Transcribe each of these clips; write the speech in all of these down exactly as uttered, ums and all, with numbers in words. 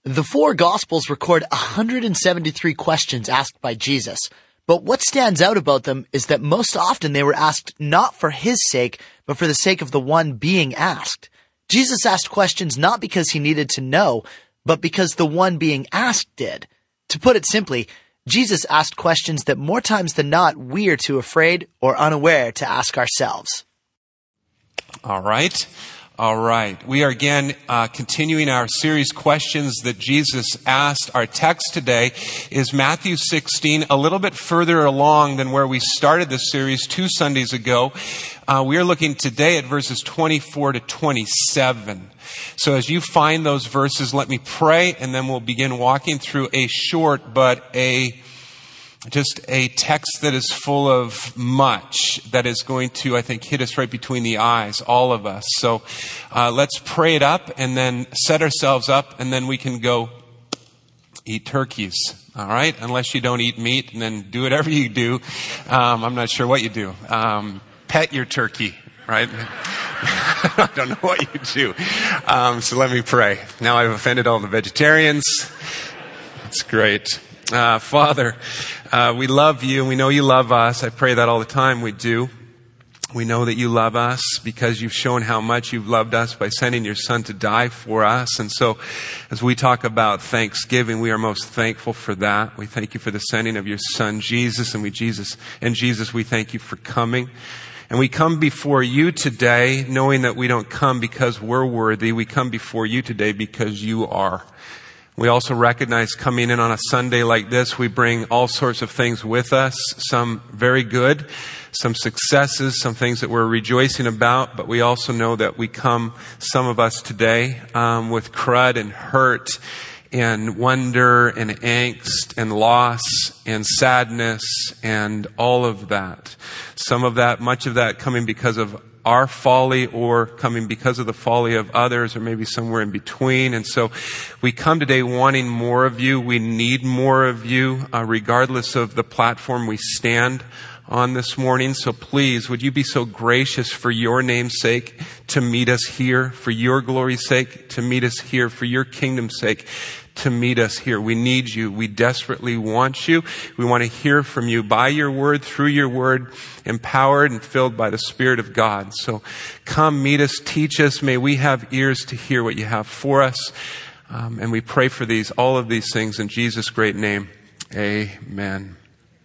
The four Gospels record one hundred seventy-three questions asked by Jesus, but what stands out about them is that most often they were asked not for his sake, but for the sake of the one being asked. Jesus asked questions not because he needed to know, but because the one being asked did. To put it simply, Jesus asked questions that more times than not we are too afraid or unaware to ask ourselves. All right. All right. We are again uh, continuing our series, Questions That Jesus Asked. Our text today is Matthew sixteen, a little bit further along than where we started this series two Sundays ago. Uh, we are looking today at verses twenty-four to twenty-seven. So as you find those verses, let me pray, and then we'll begin walking through a short but a Just a text that is full of much that is going to, I think, hit us right between the eyes, all of us. So uh, let's pray it up and then set ourselves up, and then we can go eat turkeys. All right? Unless you don't eat meat, and then do whatever you do. Um, I'm not sure what you do. Um, pet your turkey, right? I don't know what you do. Um, so let me pray. Now I've offended all the vegetarians. That's great. Uh, Father, uh, we love you and we know you love us. I pray that all the time. We do. We know that you love us because you've shown how much you've loved us by sending your son to die for us. And so as we talk about Thanksgiving, we are most thankful for that. We thank you for the sending of your son, Jesus, and we, Jesus, and Jesus, we thank you for coming. And we come before you today knowing that we don't come because we're worthy. We come before you today because you are. We also recognize coming in on a Sunday like this, we bring all sorts of things with us, some very good, some successes, some things that we're rejoicing about, but we also know that we come, some of us today, um, with crud and hurt and wonder and angst and loss and sadness and all of that. Some of that, much of that coming because of our folly or coming because of the folly of others, or maybe somewhere in between. And so we come today wanting more of you. We need more of you, uh, regardless of the platform we stand on this morning. So please, would you be so gracious for your name's sake to meet us here, for your glory's sake to meet us here, for your kingdom's sake to meet us here. We need you. We desperately want you. We want to hear from you by your word, through your word, empowered and filled by the Spirit of God. So come meet us, teach us. May we have ears to hear what you have for us. Um, and we pray for these, all of these things in Jesus' great name. Amen.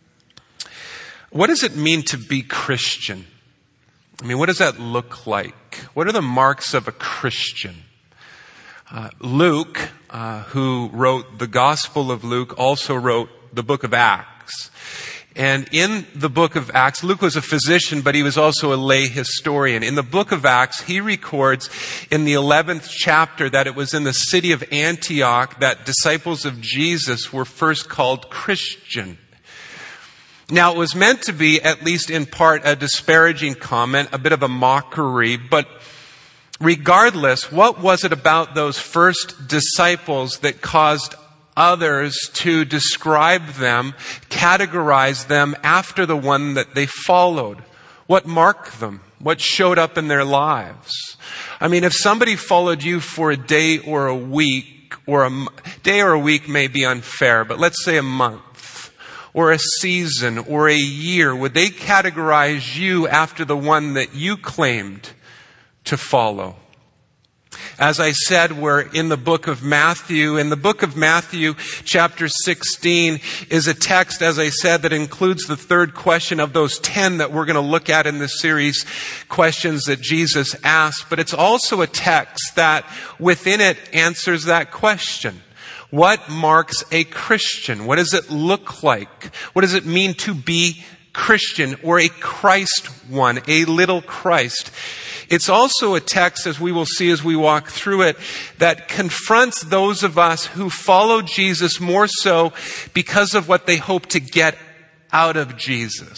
What does it mean to be Christian? I mean, what does that look like? What are the marks of a Christian? Uh, Luke, uh, who wrote the Gospel of Luke, also wrote the book of Acts. And in the book of Acts, Luke was a physician, but he was also a lay historian. In the book of Acts, he records in the eleventh chapter that it was in the city of Antioch that disciples of Jesus were first called Christian. Now, it was meant to be, at least in part, a disparaging comment, a bit of a mockery, but regardless, what was it about those first disciples that caused others to describe them, categorize them after the one that they followed? What marked them? What showed up in their lives? I mean, if somebody followed you for a day or a week, or a day or a week may be unfair, but let's say a month, or a season, or a year, would they categorize you after the one that you claimed to follow? As I said, we're in the book of Matthew. In the book of Matthew, chapter sixteen, is a text, as I said, that includes the third question of those ten that we're going to look at in this series, questions that Jesus asked. But it's also a text that within it answers that question. What marks a Christian? What does it look like? What does it mean to be Christian, or a Christ one, a little Christ? It's also a text, as we will see as we walk through it, that confronts those of us who follow Jesus more so because of what they hope to get out of Jesus.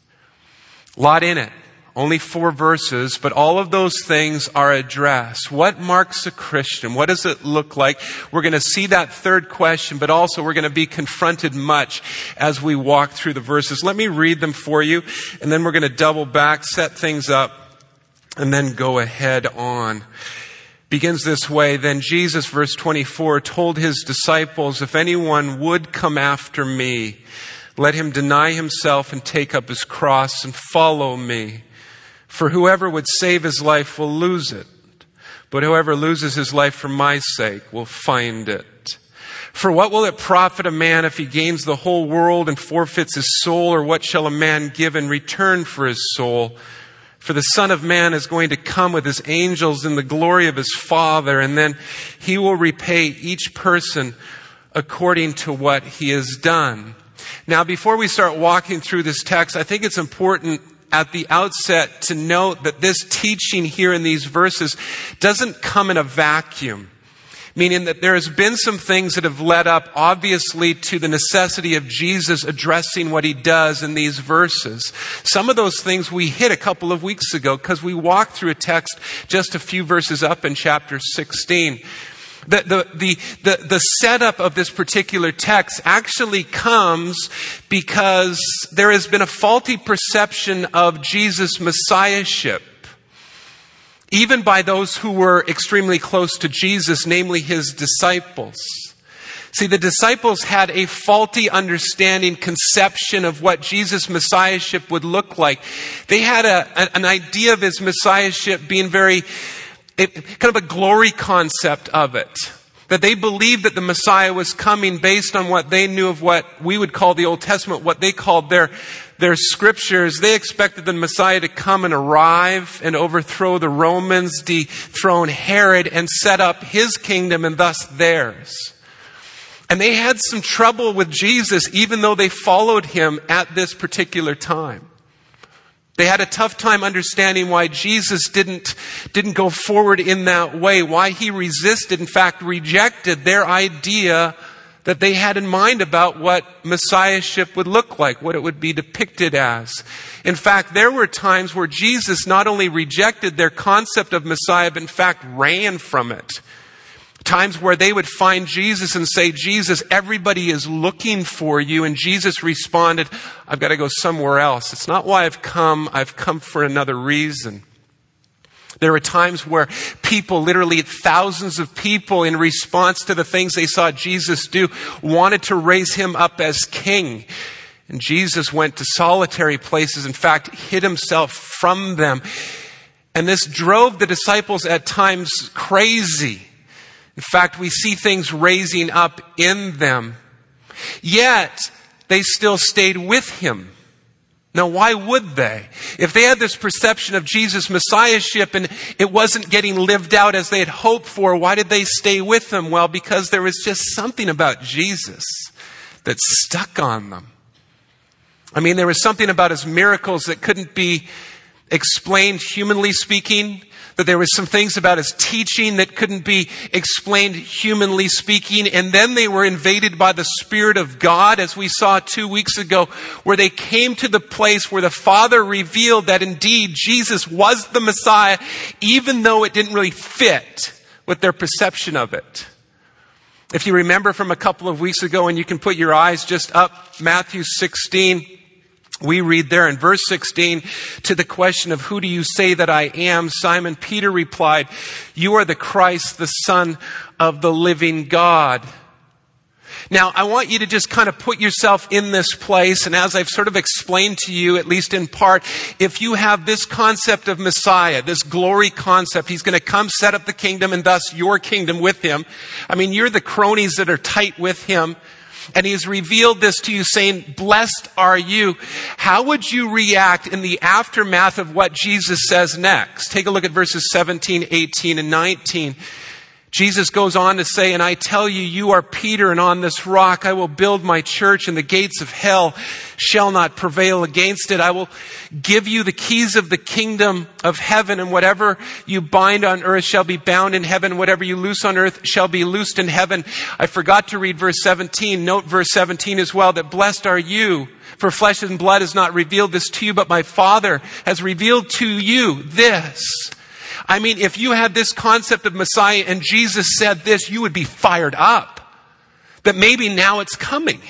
A lot in it. Only four verses, but all of those things are addressed. What marks a Christian? What does it look like? We're going to see that third question, but also we're going to be confronted much as we walk through the verses. Let me read them for you, and then we're going to double back, set things up, and then go ahead on. begins this way. Then Jesus, verse twenty-four, told his disciples, if anyone would come after me, let him deny himself and take up his cross and follow me. For whoever would save his life will lose it, but whoever loses his life for my sake will find it. For what will it profit a man if he gains the whole world and forfeits his soul? Or what shall a man give in return for his soul? For the Son of Man is going to come with his angels in the glory of his Father, and then he will repay each person according to what he has done. Now, before we start walking through this text, I think it's important at the outset to note that this teaching here in these verses doesn't come in a vacuum. Meaning that there has been some things that have led up, obviously, to the necessity of Jesus addressing what he does in these verses. Some of those things we hit a couple of weeks ago because we walked through a text just a few verses up in chapter sixteen. The, the, the, the, the setup of this particular text actually comes because there has been a faulty perception of Jesus' messiahship, even by those who were extremely close to Jesus, namely his disciples. See, the disciples had a faulty understanding, conception of what Jesus' messiahship would look like. They had a, an idea of his messiahship being very, it, kind of a glory concept of it. That they believed that the Messiah was coming based on what they knew of what we would call the Old Testament, what they called their Their scriptures. They expected the Messiah to come and arrive and overthrow the Romans, dethrone Herod, and set up his kingdom and thus theirs. And they had some trouble with Jesus, even though they followed him at this particular time. They had a tough time understanding why Jesus didn't, didn't go forward in that way, why he resisted, in fact, rejected their idea that they had in mind about what messiahship would look like, what it would be depicted as. In fact, there were times where Jesus not only rejected their concept of Messiah, but in fact ran from it. Times where they would find Jesus and say, Jesus, everybody is looking for you. And Jesus responded, I've got to go somewhere else. It's not why I've come. I've come for another reason. There were times where people, literally thousands of people, in response to the things they saw Jesus do, wanted to raise him up as king. And Jesus went to solitary places, in fact, hid himself from them. And this drove the disciples at times crazy. In fact, we see things raising up in them. Yet, they still stayed with him. Now, why would they? If they had this perception of Jesus' messiahship and it wasn't getting lived out as they had hoped for, why did they stay with him? Well, because there was just something about Jesus that stuck on them. I mean, there was something about his miracles that couldn't be explained humanly speaking. That there was some things about his teaching that couldn't be explained humanly speaking. And then they were invaded by the Spirit of God, as we saw two weeks ago, where they came to the place where the Father revealed that indeed Jesus was the Messiah, even though it didn't really fit with their perception of it. If you remember from a couple of weeks ago, and you can put your eyes just up, Matthew sixteen, we read there in verse sixteen, to the question of who do you say that I am? Simon Peter replied, you are the Christ, the Son of the living God. Now, I want you to just kind of put yourself in this place. And as I've sort of explained to you, at least in part, if you have this concept of Messiah, this glory concept, he's going to come set up the kingdom and thus your kingdom with him. I mean, you're the cronies that are tight with him. And he's revealed this to you saying, blessed are you. How would you react in the aftermath of what Jesus says next? Take a look at verses seventeen, eighteen, and nineteen. Jesus goes on to say, and I tell you, you are Peter, and on this rock I will build my church, and the gates of hell shall not prevail against it. I will give you the keys of the kingdom of heaven, and whatever you bind on earth shall be bound in heaven. Whatever you loose on earth shall be loosed in heaven. I forgot to read verse seventeen. Note verse seventeen as well, that blessed are you, for flesh and blood has not revealed this to you, but my Father has revealed to you this. I mean, if you had this concept of Messiah and Jesus said this, you would be fired up. That maybe now it's coming.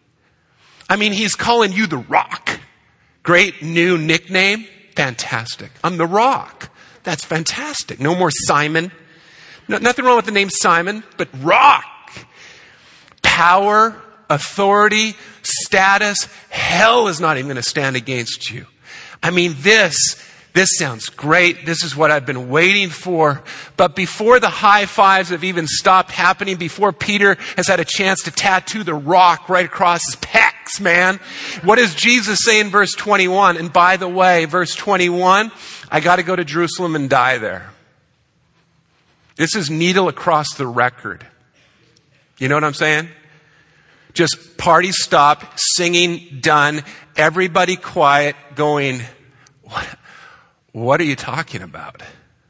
I mean, he's calling you the Rock. Great new nickname. Fantastic. I'm the Rock. That's fantastic. No more Simon. No, nothing wrong with the name Simon, but rock. Power, authority, status. Hell is not even going to stand against you. I mean, this, this sounds great. This is what I've been waiting for. But before the high fives have even stopped happening, before Peter has had a chance to tattoo the rock right across his pecs, man, what does Jesus say in verse twenty-one? And by the way, verse twenty-one, I got to go to Jerusalem and die there. This is needle across the record. You know what I'm saying? Just party stop, singing done, everybody quiet, going, what, what are you talking about?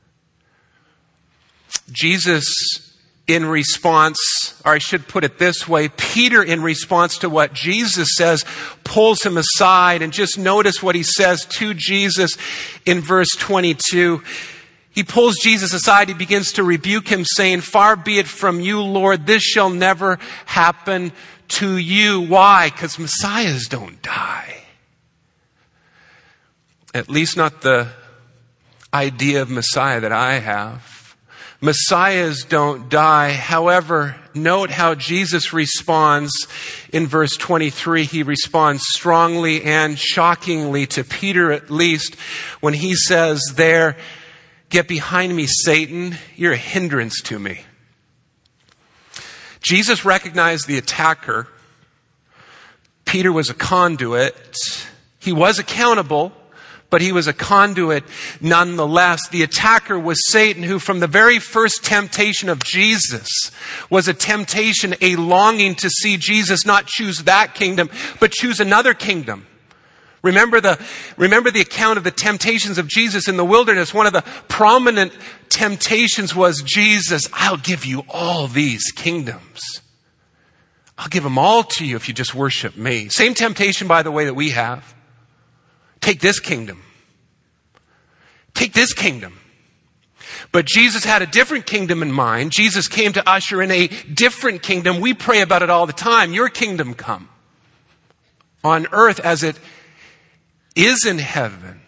Jesus, in response, or I should put it this way, Peter, in response to what Jesus says, pulls him aside, and just notice what he says to Jesus in verse twenty-two. He pulls Jesus aside. He begins to rebuke him, saying, "Far be it from you, Lord, this shall never happen to you." Why? Because messiahs don't die. At least not the idea of Messiah that I have. Messiahs don't die. However, note how Jesus responds in verse twenty-three. He responds strongly and shockingly to Peter, at least, when he says there, "Get behind me, Satan. You're a hindrance to me." Jesus recognized the attacker. Peter was a conduit. He was accountable, but he was a conduit nonetheless. The attacker was Satan, who from the very first temptation of Jesus was a temptation, a longing to see Jesus not choose that kingdom, but choose another kingdom. Remember the, remember the account of the temptations of Jesus in the wilderness. One of the prominent temptations was, Jesus, I'll give you all these kingdoms. I'll give them all to you if you just worship me. Same temptation, by the way, that we have. Take this kingdom. Take this kingdom. But Jesus had a different kingdom in mind. Jesus came to usher in a different kingdom. We pray about it all the time. Your kingdom come on earth as it is in heaven.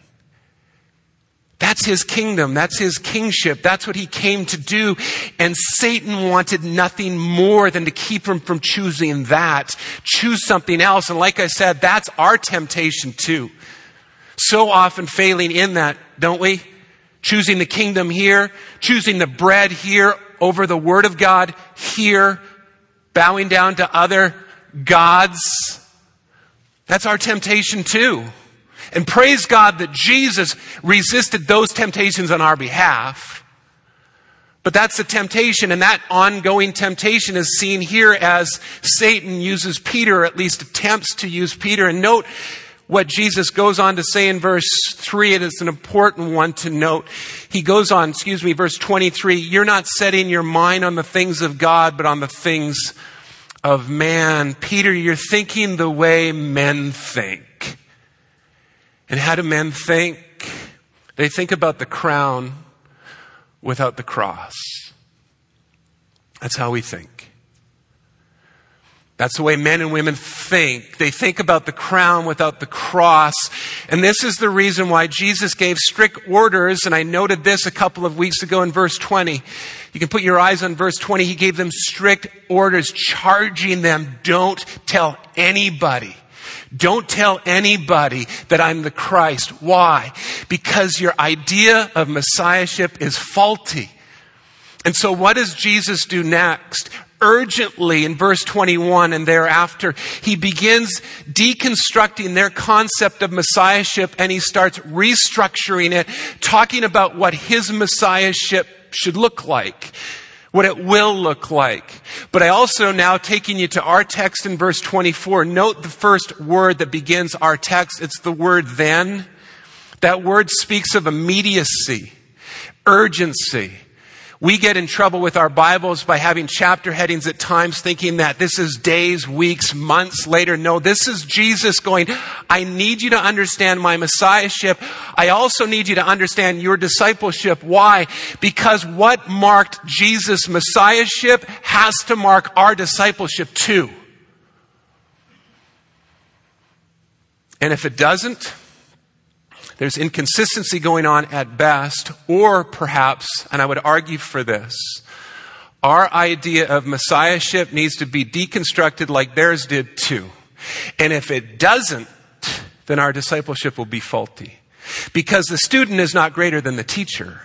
That's his kingdom. That's his kingship. That's what he came to do. And Satan wanted nothing more than to keep him from choosing that. Choose something else. And like I said, that's our temptation too. So often failing in that, don't we? Choosing the kingdom here, choosing the bread here over the word of God here, bowing down to other gods. That's our temptation too. And praise God that Jesus resisted those temptations on our behalf. But that's the temptation, and that ongoing temptation is seen here as Satan uses Peter, or at least attempts to use Peter. And note what Jesus goes on to say in verse three. It is an important one to note. He goes on, excuse me, verse twenty-three. You're not setting your mind on the things of God, but on the things of man. Peter, you're thinking the way men think. And how do men think? They think about the crown without the cross. That's how we think. That's the way men and women think. They think about the crown without the cross. And this is the reason why Jesus gave strict orders. And I noted this a couple of weeks ago in verse twenty. You can put your eyes on verse twenty. He gave them strict orders, charging them, don't tell anybody. Don't tell anybody that I'm the Christ. Why? Because your idea of messiahship is faulty. And so what does Jesus do next? Urgently in verse twenty-one and thereafter, he begins deconstructing their concept of messiahship, and he starts restructuring it, talking about what his messiahship should look like, what it will look like. But I also now taking you to our text in verse twenty-four. Note the first word that begins our text. It's the word then. That word speaks of immediacy, urgency. We get in trouble with our Bibles by having chapter headings at times thinking that this is days, weeks, months later. No, this is Jesus going, I need you to understand my messiahship. I also need you to understand your discipleship. Why? Because what marked Jesus' messiahship has to mark our discipleship too. And if it doesn't, There's inconsistency going on at best, or perhaps, and I would argue for this, our idea of messiahship needs to be deconstructed like theirs did too. And if it doesn't, then our discipleship will be faulty. Because the student is not greater than the teacher.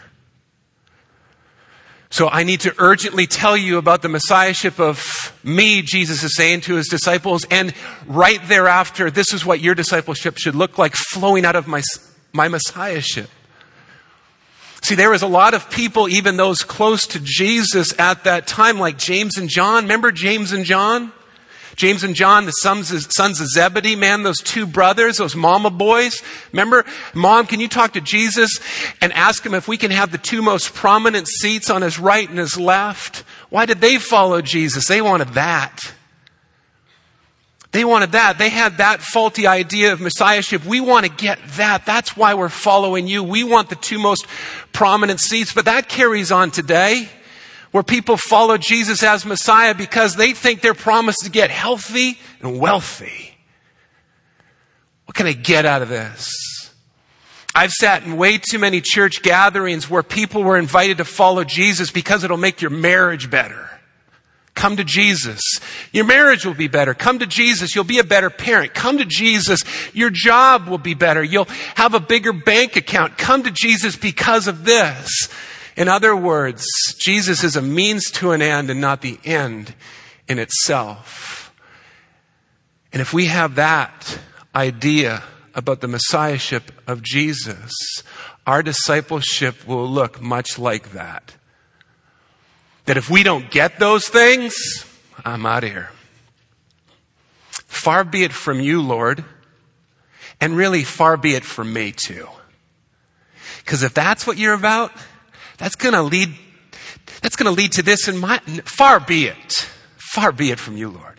So I need to urgently tell you about the messiahship of me, Jesus is saying to his disciples. And right thereafter, this is what your discipleship should look like, flowing out of my, my messiahship. See, there was a lot of people, even those close to Jesus at that time, like James and John. Remember James and John? James and John, the sons of, sons of Zebedee, man, those two brothers, those mama boys. Remember, Mom, can you talk to Jesus and ask him if we can have the two most prominent seats on his right and his left? Why did they follow Jesus? They wanted that. They wanted that. They had that faulty idea of messiahship. We want to get that. That's why we're following you. We want the two most prominent seats. But that carries on today, where people follow Jesus as Messiah because they think they're promised to get healthy and wealthy. What can I get out of this? I've sat in way too many church gatherings where people were invited to follow Jesus because it'll make your marriage better. Come to Jesus. Your marriage will be better. Come to Jesus. You'll be a better parent. Come to Jesus. Your job will be better. You'll have a bigger bank account. Come to Jesus because of this. In other words, Jesus is a means to an end and not the end in itself. And if we have that idea about the messiahship of Jesus, our discipleship will look much like that. That if we don't get those things, I'm out of here. Far be it from you, Lord. And really, far be it from me too. Because if that's what you're about, that's going to lead, that's going to lead to this in my, far be it. Far be it from you, Lord.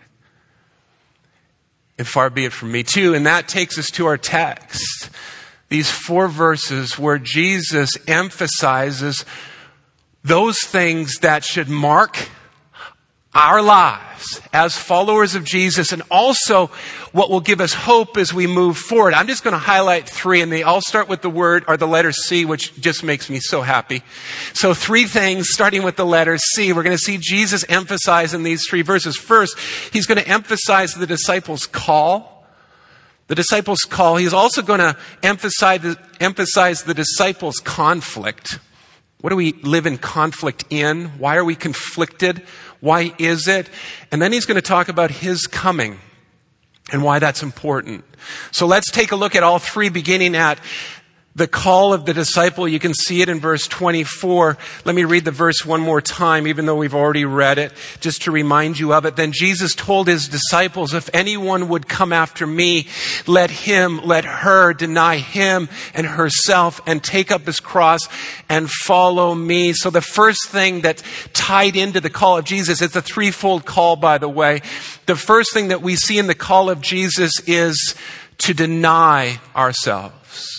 And far be it from me too. And that takes us to our text. These four verses where Jesus emphasizes those things that should mark our lives as followers of Jesus, and also what will give us hope as we move forward. I'm just going to highlight three, and they all start with the word or the letter C, which just makes me so happy. So three things starting with the letter C. We're going to see Jesus emphasize in these three verses. First, he's going to emphasize the disciples' call. The disciples' call. He's also going to emphasize the, emphasize the disciples' conflict. What do we live in conflict in? Why are we conflicted? Why is it? And then he's going to talk about his coming and why that's important. So let's take a look at all three, beginning at the call of the disciple. You can see it in verse twenty-four. Let me read the verse one more time, even though we've already read it, just to remind you of it. Then Jesus told his disciples, if anyone would come after me, let him, let her deny him and herself and take up his cross and follow me. So the first thing that tied into the call of Jesus, it's a threefold call, by the way. The first thing that we see in the call of Jesus is to deny ourselves.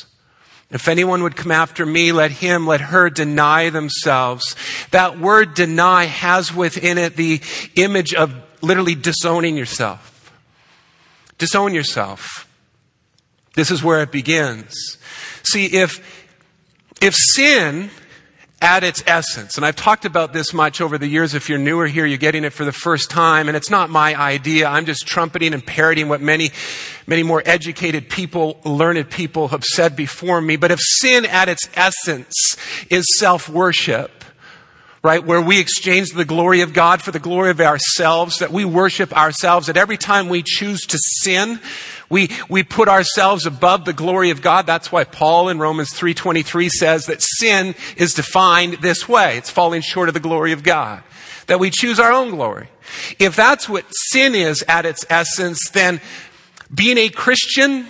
If anyone would come after me, let him, let her deny themselves. That word deny has within it the image of literally disowning yourself. Disown yourself. This is where it begins. See, if, if sin at its essence, and I've talked about this much over the years, if you're newer here, you're getting it for the first time, and it's not my idea. I'm just trumpeting and parroting what many, many more educated people, learned people have said before me. But if sin at its essence is self-worship, right, where we exchange the glory of God for the glory of ourselves, that we worship ourselves, that every time we choose to sin, we, we put ourselves above the glory of God. That's why Paul in Romans three twenty-three says that sin is defined this way. It's falling short of the glory of God. That we choose our own glory. If that's what sin is at its essence, then being a Christian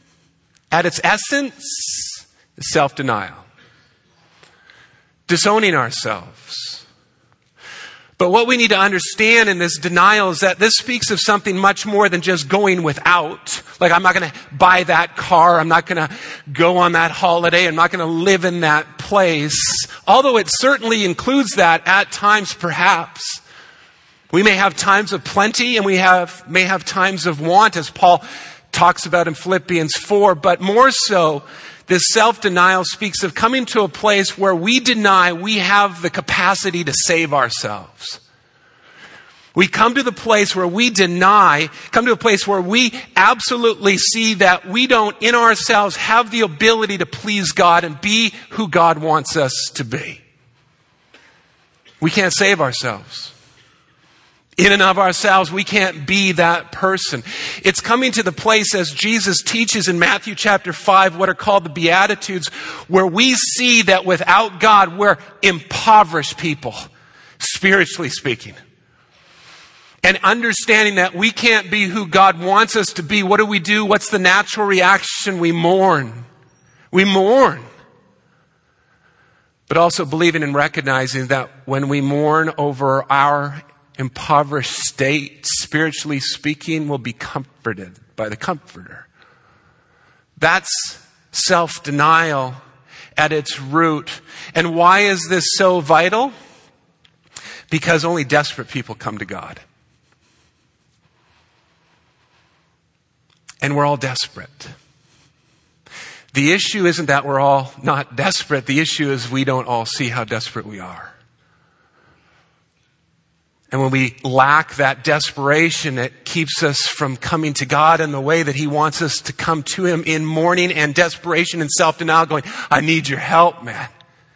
at its essence is self-denial. Disowning ourselves. But what we need to understand in this denial is that this speaks of something much more than just going without. Like, I'm not going to buy that car. I'm not going to go on that holiday. I'm not going to live in that place. Although it certainly includes that at times, perhaps. We may have times of plenty and we have may have times of want, as Paul talks about in Philippians four. But more so, This self-denial speaks of coming to a place where we deny we have the capacity to save ourselves. We come to the place where we deny, come to a place where we absolutely see that we don't in ourselves have the ability to please God and be who God wants us to be. We can't save ourselves. In and of ourselves, we can't be that person. It's coming to the place, as Jesus teaches in Matthew chapter five, what are called the Beatitudes, where we see that without God, we're impoverished people, spiritually speaking. And understanding that we can't be who God wants us to be, what do we do? What's the natural reaction? We mourn. We mourn. But also believing and recognizing that when we mourn over our impoverished state, spiritually speaking, we'll be comforted by the Comforter. That's self-denial at its root. And why is this so vital? Because only desperate people come to God. And we're all desperate. The issue isn't that we're all not desperate. The issue is we don't all see how desperate we are. And when we lack that desperation, it keeps us from coming to God in the way that He wants us to come to Him, in mourning and desperation and self-denial, going, I need your help, man.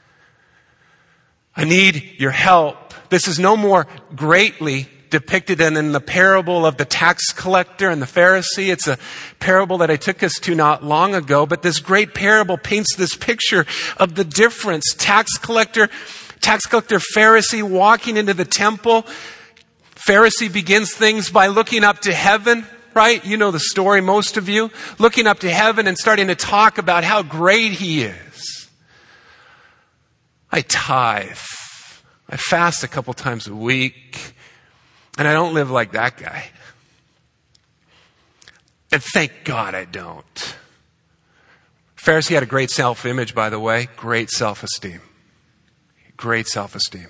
I need your help. This is no more greatly depicted than in the parable of the tax collector and the Pharisee. It's a parable that I took us to not long ago, but this great parable paints this picture of the difference. Tax collector Tax collector, Pharisee walking into the temple. Pharisee begins things by looking up to heaven, right? You know the story, most of you. Looking up to heaven and starting to talk about how great he is. I tithe. I fast a couple times a week. And I don't live like that guy. And thank God I don't. Pharisee had a great self-image, by the way. Great self-esteem. Great self-esteem.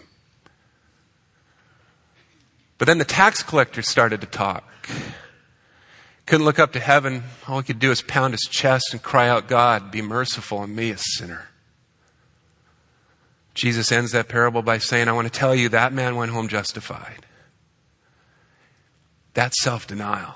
But then the tax collector started to talk. Couldn't look up to heaven. All he could do is pound his chest and cry out, God, be merciful on me, a sinner. Jesus ends that parable by saying, I want to tell you that man went home justified. That's self-denial.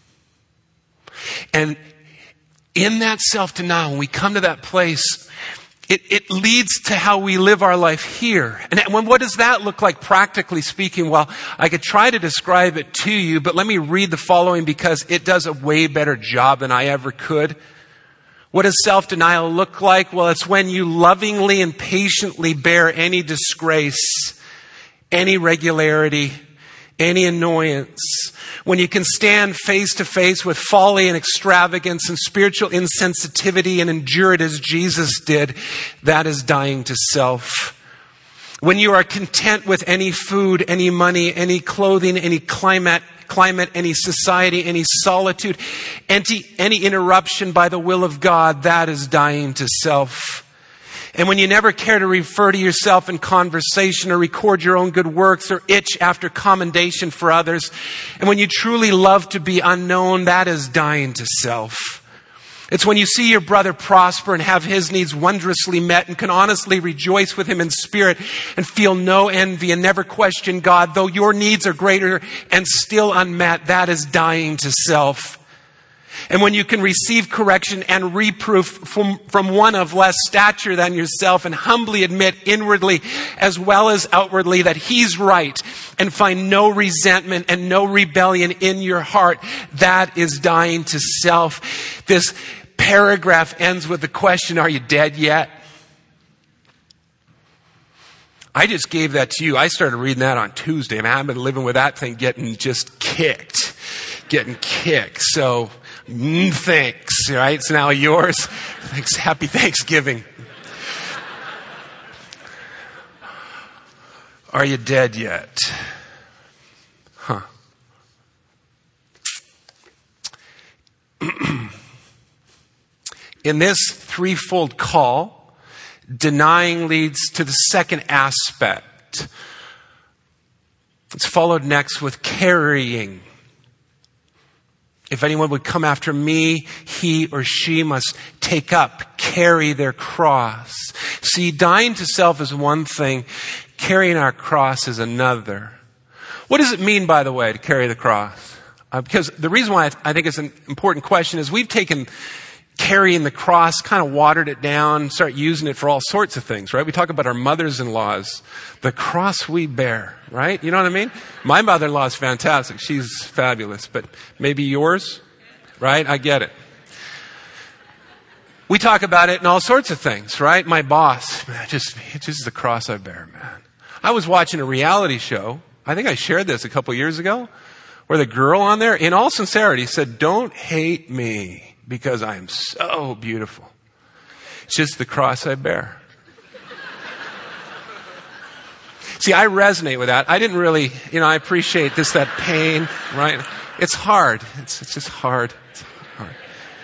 And in that self-denial, when we come to that place, It, it leads to how we live our life here. And when, what does that look like practically speaking? Well, I could try to describe it to you, but let me read the following because it does a way better job than I ever could. What does self-denial look like? Well, it's when you lovingly and patiently bear any disgrace, any irregularity, any annoyance. When you can stand face to face with folly and extravagance and spiritual insensitivity and endure it as Jesus did, that is dying to self. When you are content with any food, any money, any clothing, any climate, climate, any society, any solitude, any, any interruption by the will of God, that is dying to self. And when you never care to refer to yourself in conversation or record your own good works or itch after commendation for others, and when you truly love to be unknown, that is dying to self. It's when you see your brother prosper and have his needs wondrously met and can honestly rejoice with him in spirit and feel no envy and never question God, though your needs are greater and still unmet, that is dying to self. And when you can receive correction and reproof from, from one of less stature than yourself and humbly admit inwardly as well as outwardly that he's right and find no resentment and no rebellion in your heart, that is dying to self. This paragraph ends with the question, are you dead yet? I just gave that to you. I started reading that on Tuesday, and I've been living with that thing getting just kicked. Getting kicked. So, mm, thanks. Right? It's now yours. Thanks. Happy Thanksgiving. Are you dead yet? Huh. In this threefold call, denying leads to the second aspect. It's followed next with carrying. If anyone would come after me, he or she must take up, carry their cross. See, dying to self is one thing. Carrying our cross is another. What does it mean, by the way, to carry the cross? Uh, because the reason why I, th- I think it's an important question is we've taken carrying the cross, kind of watered it down, start using it for all sorts of things, right? We talk about our mothers-in-laws, the cross we bear, right? You know what I mean? My mother-in-law is fantastic. She's fabulous, but maybe yours, right? I get it. We talk about it in all sorts of things, right? My boss, man, just, it's just the cross I bear, man. I was watching a reality show. I think I shared this a couple years ago, where the girl on there, in all sincerity, said, "Don't hate me because I am so beautiful. It's just the cross I bear." See, I resonate with that. I didn't really, you know, I appreciate this, that pain, right? It's hard. It's, it's just hard. It's hard.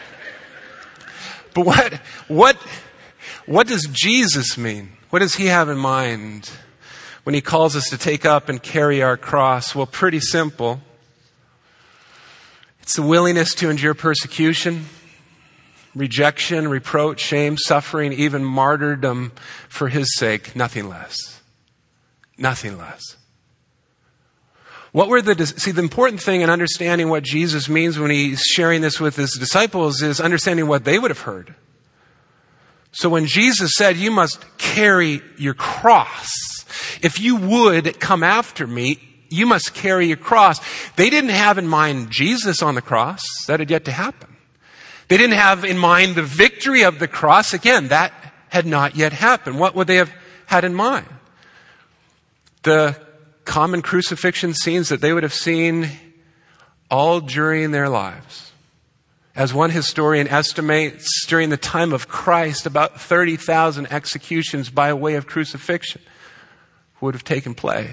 But what, what, what does Jesus mean? What does he have in mind when he calls us to take up and carry our cross? Well, pretty simple. It's the willingness to endure persecution, rejection, reproach, shame, suffering, even martyrdom for his sake. Nothing less. Nothing less. What were the, see, the important thing in understanding what Jesus means when he's sharing this with his disciples is understanding what they would have heard. So when Jesus said, "You must carry your cross. If you would come after me, you must carry your cross." They didn't have in mind Jesus on the cross. That had yet to happen. They didn't have in mind the victory of the cross. Again, that had not yet happened. What would they have had in mind? The common crucifixion scenes that they would have seen all during their lives. As one historian estimates, during the time of Christ, about thirty thousand executions by way of crucifixion would have taken place.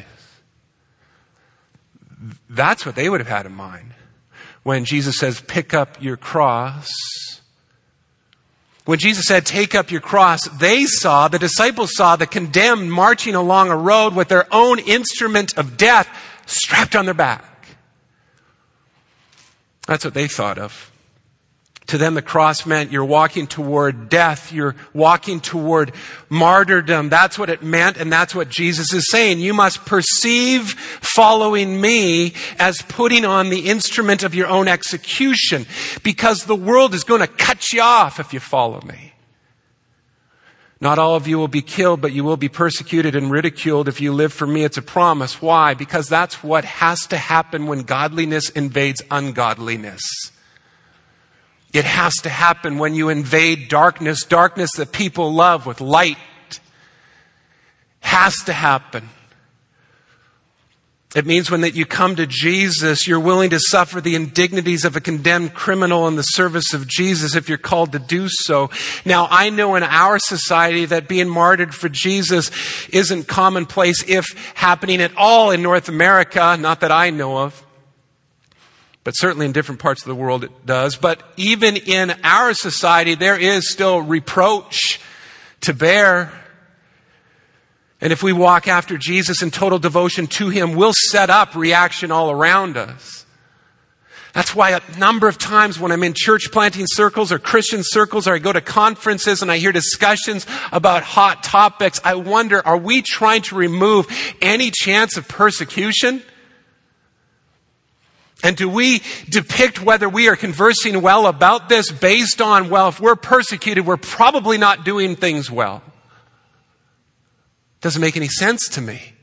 That's what they would have had in mind when Jesus says, "Pick up your cross." When Jesus said, "Take up your cross," they saw, the disciples saw the condemned marching along a road with their own instrument of death strapped on their back. That's what they thought of. To them, the cross meant you're walking toward death. You're walking toward martyrdom. That's what it meant, and that's what Jesus is saying. You must perceive following me as putting on the instrument of your own execution, because the world is going to cut you off if you follow me. Not all of you will be killed, but you will be persecuted and ridiculed if you live for me. It's a promise. Why? Because that's what has to happen when godliness invades ungodliness. It has to happen when you invade darkness, darkness that people love with light. Has to happen. It means when that you come to Jesus, you're willing to suffer the indignities of a condemned criminal in the service of Jesus if you're called to do so. Now, I know in our society that being martyred for Jesus isn't commonplace, if happening at all in North America, not that I know of. But certainly in different parts of the world it does. But even in our society, there is still reproach to bear. And if we walk after Jesus in total devotion to him, we'll set up reaction all around us. That's why a number of times when I'm in church planting circles or Christian circles, or I go to conferences and I hear discussions about hot topics, I wonder, are we trying to remove any chance of persecution? And do we depict whether we are conversing well about this based on, well, if we're persecuted, we're probably not doing things well? Doesn't make any sense to me.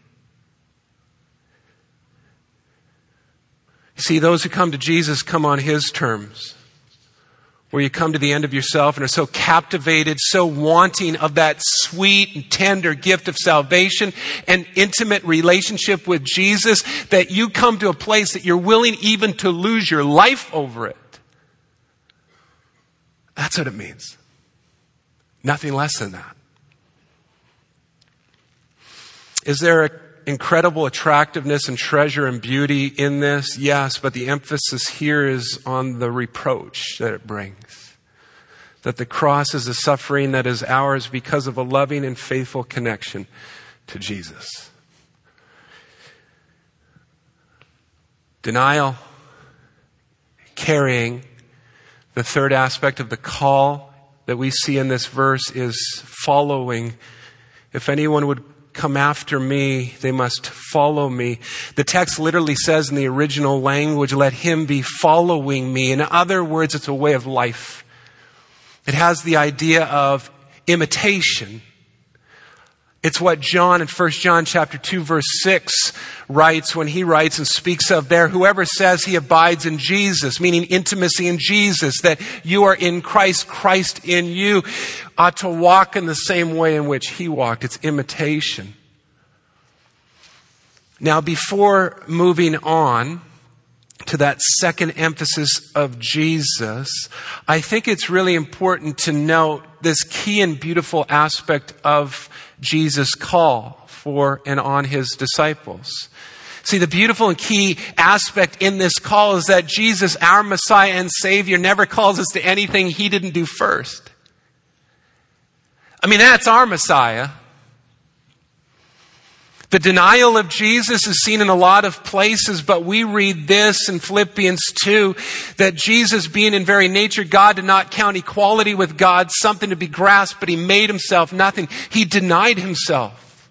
You see, those who come to Jesus come on his terms. Where you come to the end of yourself and are so captivated, so wanting of that sweet and tender gift of salvation and intimate relationship with Jesus, that you come to a place that you're willing even to lose your life over it. That's what it means. Nothing less than that. Is there an incredible attractiveness and treasure and beauty in this? Yes, but the emphasis here is on the reproach that it brings. That the cross is a suffering that is ours because of a loving and faithful connection to Jesus. Denial, carrying. The third aspect of the call that we see in this verse is following. If anyone would come after me, they must follow me. The text literally says in the original language, let him be following me. In other words, it's a way of life. It has the idea of imitation. It's what John in First John chapter two verse six writes when he writes and speaks of there, whoever says he abides in Jesus, meaning intimacy in Jesus, that you are in Christ, Christ in you, ought to walk in the same way in which he walked. It's imitation. Now, before moving on to that second emphasis of Jesus, I think it's really important to note this key and beautiful aspect of Jesus' call for and on his disciples. See, the beautiful and key aspect in this call is that Jesus, our Messiah and Savior, never calls us to anything he didn't do first. I mean, that's our Messiah. The denial of Jesus is seen in a lot of places, but we read this in Philippians two, that Jesus, being in very nature God, did not count equality with God something to be grasped, but he made himself nothing. He denied himself.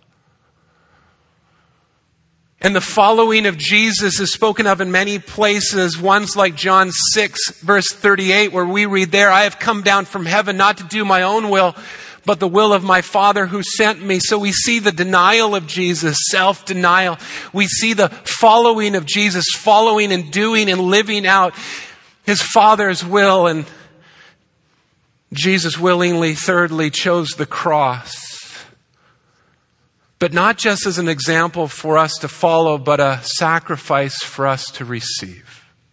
And the following of Jesus is spoken of in many places. One's like John six, verse thirty-eight, where we read there, I have come down from heaven not to do my own will, but the will of my Father who sent me. So we see the denial of Jesus, self-denial. We see the following of Jesus, following and doing and living out his Father's will. And Jesus willingly, thirdly, chose the cross. But not just as an example for us to follow, but a sacrifice for us to receive.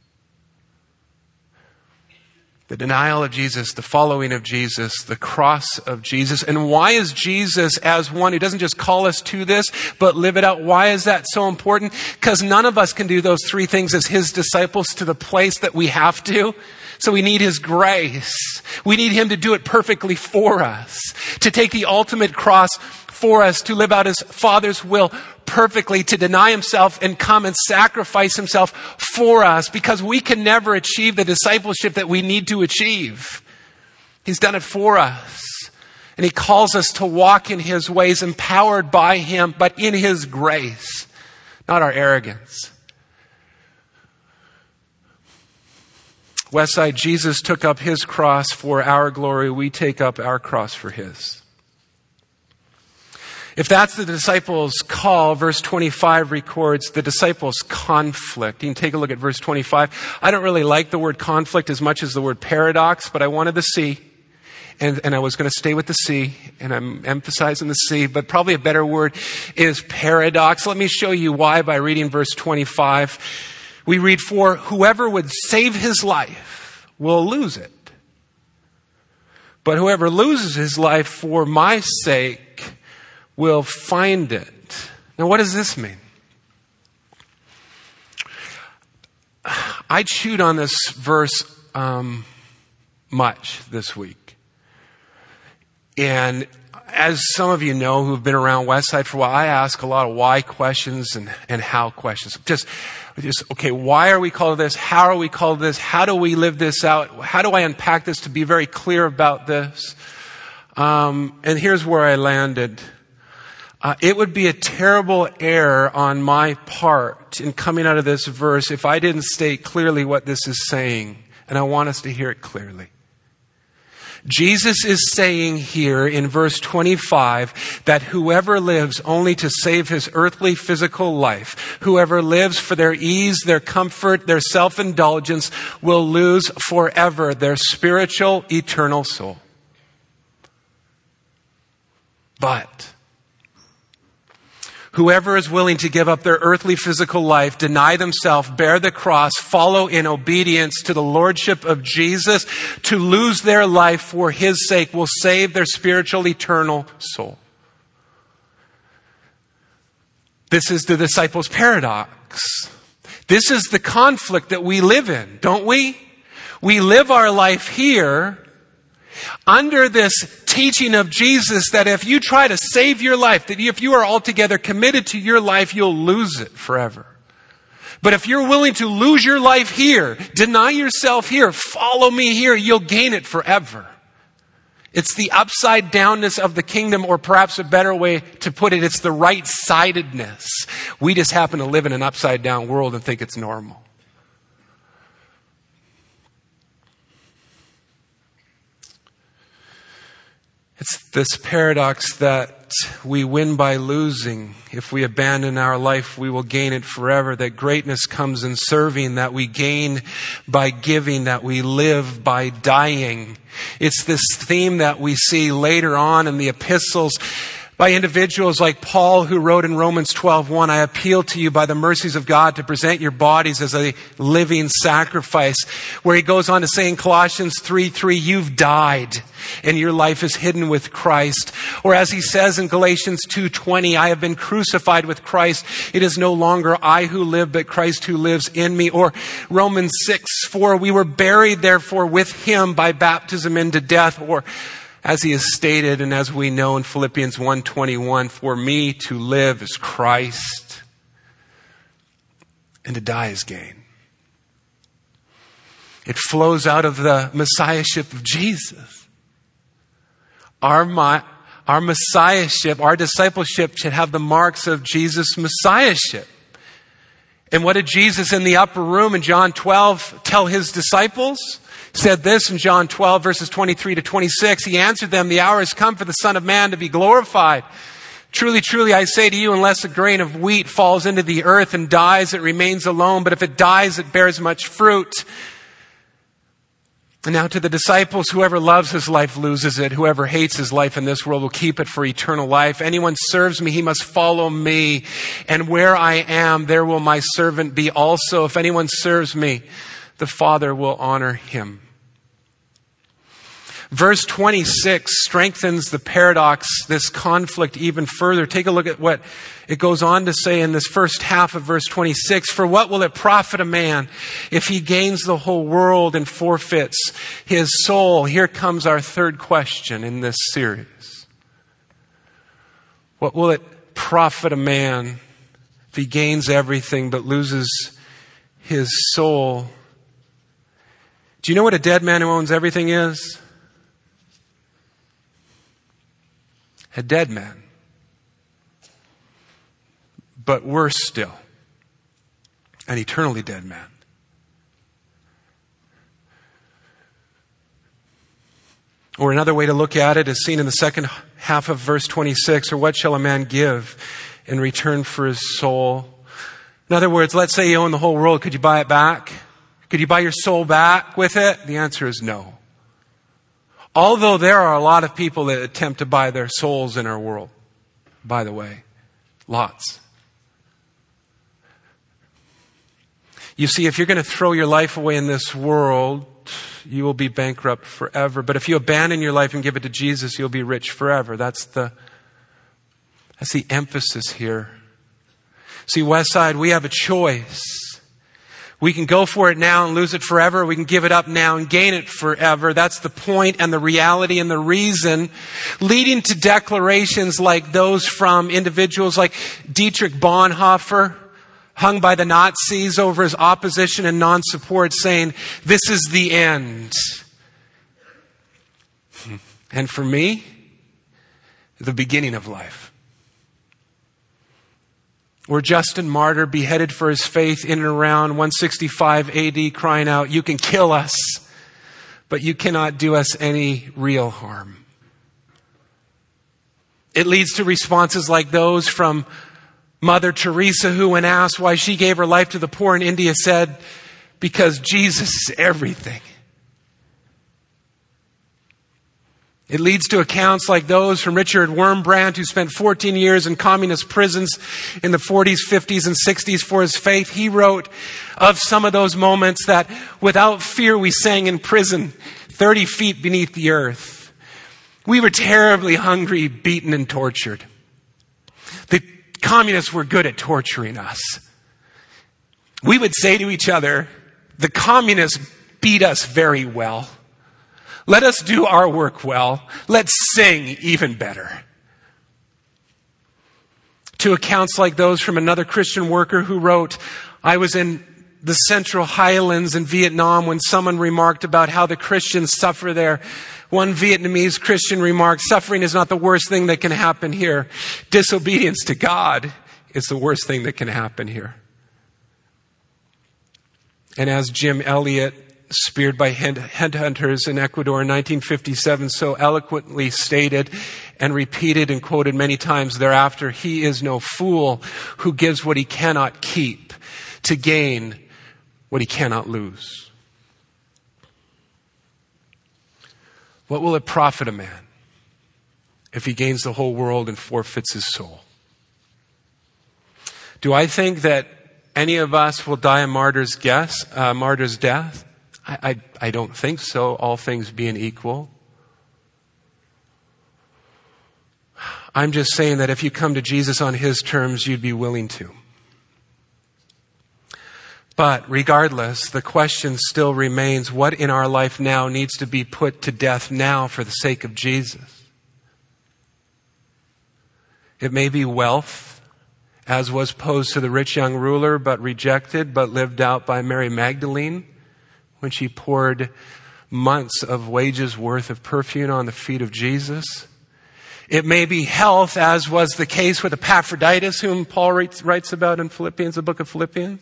The denial of Jesus, the following of Jesus, the cross of Jesus. And why is Jesus, as one who doesn't just call us to this, but live it out, why is that so important? Because none of us can do those three things as his disciples to the place that we have to. So we need his grace. We need him to do it perfectly for us, to take the ultimate cross for us, to live out his Father's will perfectly, to deny himself and come and sacrifice himself for us, because we can never achieve the discipleship that we need to achieve. He's done it for us. And he calls us to walk in his ways, empowered by him, but in his grace, not our arrogance. Westside, Jesus took up his cross for our glory. We take up our cross for his. If that's the disciples' call, verse twenty-five records the disciples' conflict. You can take a look at verse twenty-five. I don't really like the word conflict as much as the word paradox, but I wanted the C. And, and I was going to stay with the C, and I'm emphasizing the C, but probably a better word is paradox. Let me show you why by reading verse twenty-five. We read, for whoever would save his life will lose it. But whoever loses his life for my sake will find it. Now, what does this mean? I chewed on this verse um, much this week. And as some of you know who've been around Westside for a while, I ask a lot of why questions and, and how questions. Just, just, okay, why are we called this? How are we called this? How do we live this out? How do I unpack this to be very clear about this? Um, and here's where I landed. Uh, it would be a terrible error on my part in coming out of this verse if I didn't state clearly what this is saying. And I want us to hear it clearly. Jesus is saying here in verse twenty-five that whoever lives only to save his earthly physical life, whoever lives for their ease, their comfort, their self-indulgence, will lose forever their spiritual, eternal soul. But whoever is willing to give up their earthly physical life, deny themselves, bear the cross, follow in obedience to the lordship of Jesus, to lose their life for his sake, will save their spiritual, eternal soul. This is the disciples' paradox. This is the conflict that we live in, don't we? We live our life here under this teaching of Jesus that if you try to save your life, that if you are altogether committed to your life, you'll lose it forever. But if you're willing to lose your life here, deny yourself here, follow me here, you'll gain it forever. It's the upside downness of the kingdom, or perhaps a better way to put it, it's the right-sidedness. We just happen to live in an upside down world and think it's normal. It's this paradox that we win by losing. If we abandon our life, we will gain it forever. That greatness comes in serving, that we gain by giving, that we live by dying. It's this theme that we see later on in the epistles by individuals like Paul, who wrote in Romans twelve one, I appeal to you by the mercies of God to present your bodies as a living sacrifice. Where he goes on to say in Colossians three three, you've died and your life is hidden with Christ. Or as he says in Galatians two twenty, I have been crucified with Christ. It is no longer I who live, but Christ who lives in me. Or Romans six four, we were buried therefore with him by baptism into death. Or as he has stated, and as we know in Philippians one twenty-one, for me to live is Christ, and to die is gain. It flows out of the messiahship of Jesus. Our, our messiahship, our discipleship should have the marks of Jesus' messiahship. And what did Jesus in the upper room in John twelve tell his disciples? Said this in John twelve, verses twenty-three to twenty-six. He answered them, the hour has come for the Son of Man to be glorified. Truly, truly, I say to you, unless a grain of wheat falls into the earth and dies, it remains alone. But if it dies, it bears much fruit. And now to the disciples, whoever loves his life loses it. Whoever hates his life in this world will keep it for eternal life. Anyone serves me, he must follow me. And where I am, there will my servant be also. If anyone serves me, the Father will honor him. Verse twenty-six strengthens the paradox, this conflict even further. Take a look at what it goes on to say in this first half of verse twenty-six. For what will it profit a man if he gains the whole world and forfeits his soul? Here comes our third question in this series. What will it profit a man if he gains everything but loses his soul? Do you know what a dead man who owns everything is? A dead man. But worse still, an eternally dead man. Or another way to look at it is seen in the second half of verse twenty-six, or what shall a man give in return for his soul? In other words, let's say you own the whole world. Could you buy it back? Could you buy your soul back with it? The answer is no. Although there are a lot of people that attempt to buy their souls in our world, by the way. Lots. You see, if you're going to throw your life away in this world, you will be bankrupt forever. But if you abandon your life and give it to Jesus, you'll be rich forever. That's the, that's the emphasis here. See, Westside, we have a choice. We can go for it now and lose it forever. We can give it up now and gain it forever. That's the point and the reality and the reason, leading to declarations like those from individuals like Dietrich Bonhoeffer, hung by the Nazis over his opposition and non-support, saying, this is the end. And for me, the beginning of life. Or Justin Martyr, beheaded for his faith in and around one sixty-five A D, crying out, you can kill us, but you cannot do us any real harm. It leads to responses like those from Mother Teresa, who, when asked why she gave her life to the poor in India, said, because Jesus is everything. It leads to accounts like those from Richard Wurmbrand, who spent fourteen years in communist prisons in the forties, fifties, and sixties for his faith. He wrote of some of those moments that without fear we sang in prison, thirty feet beneath the earth. We were terribly hungry, beaten, and tortured. The communists were good at torturing us. We would say to each other, the communists beat us very well. Let us do our work well. Let's sing even better. To accounts like those from another Christian worker who wrote, I was in the Central Highlands in Vietnam when someone remarked about how the Christians suffer there. One Vietnamese Christian remarked, suffering is not the worst thing that can happen here. Disobedience to God is the worst thing that can happen here. And as Jim Elliot, speared by headhunters in Ecuador in nineteen fifty-seven, so eloquently stated and repeated and quoted many times thereafter, he is no fool who gives what he cannot keep to gain what he cannot lose. What will it profit a man if he gains the whole world and forfeits his soul? Do I think that any of us will die a martyr's guess, uh, martyr's death? I, I, I don't think so, all things being equal. I'm just saying that if you come to Jesus on his terms, you'd be willing to. But regardless, the question still remains, what in our life now needs to be put to death now for the sake of Jesus? It may be wealth, as was posed to the rich young ruler, but rejected, but lived out by Mary Magdalene when she poured months of wages worth of perfume on the feet of Jesus. It may be health, as was the case with Epaphroditus, whom Paul writes, writes about in Philippians, the book of Philippians.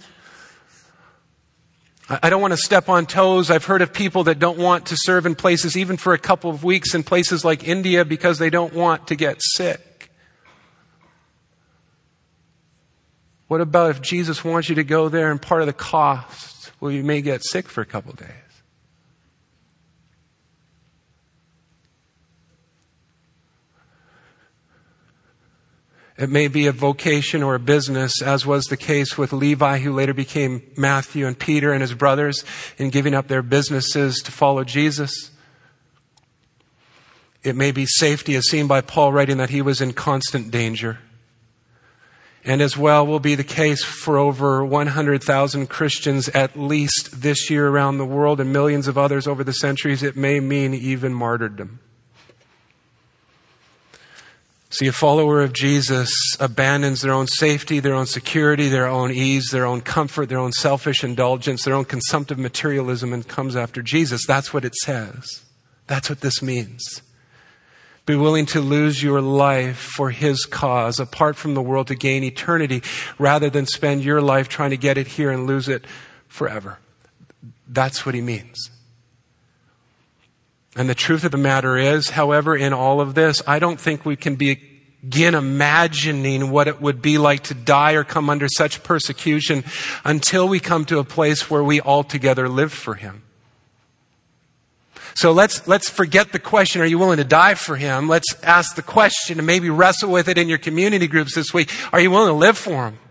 I don't want to step on toes. I've heard of people that don't want to serve in places, even for a couple of weeks, in places like India because they don't want to get sick. What about if Jesus wants you to go there and part of the cost, well, you may get sick for a couple of days? It may be a vocation or a business, as was the case with Levi, who later became Matthew, and Peter and his brothers in giving up their businesses to follow Jesus. It may be safety, as seen by Paul writing that he was in constant danger. And as well will be the case for over one hundred thousand Christians at least this year around the world, and millions of others over the centuries. It may mean even martyrdom. See, a follower of Jesus abandons their own safety, their own security, their own ease, their own comfort, their own selfish indulgence, their own consumptive materialism, and comes after Jesus. That's what it says. That's what this means. Be willing to lose your life for his cause, apart from the world, to gain eternity, rather than spend your life trying to get it here and lose it forever. That's what he means. And the truth of the matter is, however, in all of this, I don't think we can begin imagining what it would be like to die or come under such persecution until we come to a place where we altogether live for him. So let's, let's forget the question, are you willing to die for him? Let's ask the question and maybe wrestle with it in your community groups this week. Are you willing to live for him?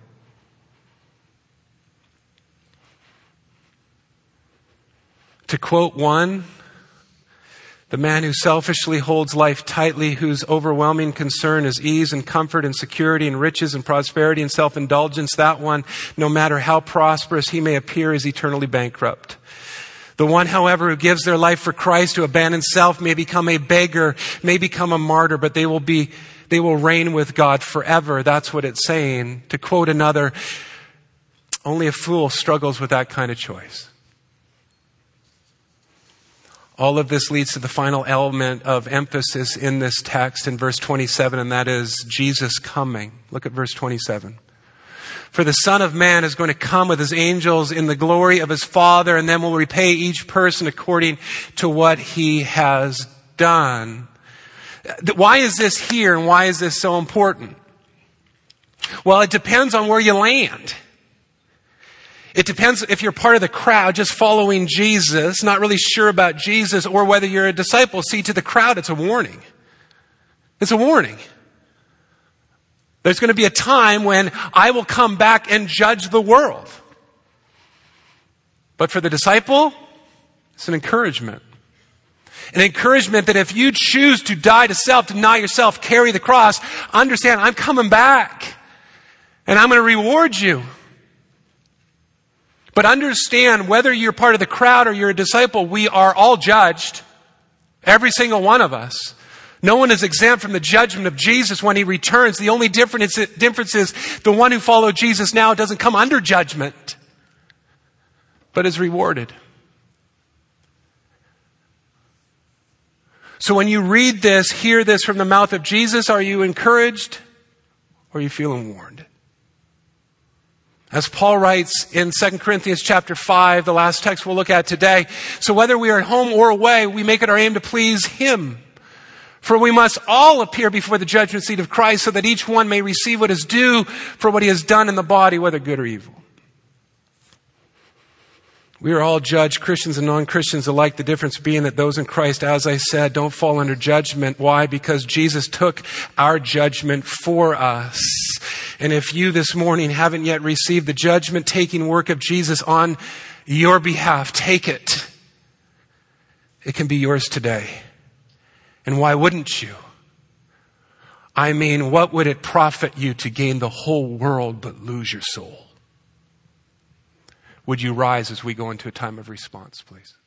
To quote one, the man who selfishly holds life tightly, whose overwhelming concern is ease and comfort and security and riches and prosperity and self-indulgence, that one, no matter how prosperous he may appear, is eternally bankrupt. The one, however, who gives their life for Christ, who abandons self, may become a beggar, may become a martyr, but they will be, they will reign with God forever. That's what it's saying. To quote another, only a fool struggles with that kind of choice. All of this leads to the final element of emphasis in this text in verse twenty-seven, and that is Jesus coming. Look at verse twenty-seven. For the Son of Man is going to come with his angels in the glory of his Father, and then will repay each person according to what he has done. Why is this here, and why is this so important? Well, it depends on where you land. It depends if you're part of the crowd just following Jesus, not really sure about Jesus, or whether you're a disciple. See, to the crowd, it's a warning. It's a warning. There's going to be a time when I will come back and judge the world. But for the disciple, it's an encouragement. An encouragement that if you choose to die to self, deny yourself, carry the cross, understand I'm coming back and I'm going to reward you. But understand, whether you're part of the crowd or you're a disciple, we are all judged. Every single one of us. No one is exempt from the judgment of Jesus when he returns. The only difference is the one who followed Jesus now doesn't come under judgment. but is rewarded. So when you read this, hear this from the mouth of Jesus, are you encouraged or are you feeling warned? As Paul writes in Second Corinthians chapter five, the last text we'll look at today, so whether we are at home or away, we make it our aim to please him. For we must all appear before the judgment seat of Christ so that each one may receive what is due for what he has done in the body, whether good or evil. We are all judged, Christians and non-Christians alike, the difference being that those in Christ, as I said, don't fall under judgment. Why? Because Jesus took our judgment for us. And if you this morning haven't yet received the judgment-taking work of Jesus on your behalf, take it. It can be yours today. And why wouldn't you? I mean, what would it profit you to gain the whole world but lose your soul? Would you rise as we go into a time of response, please?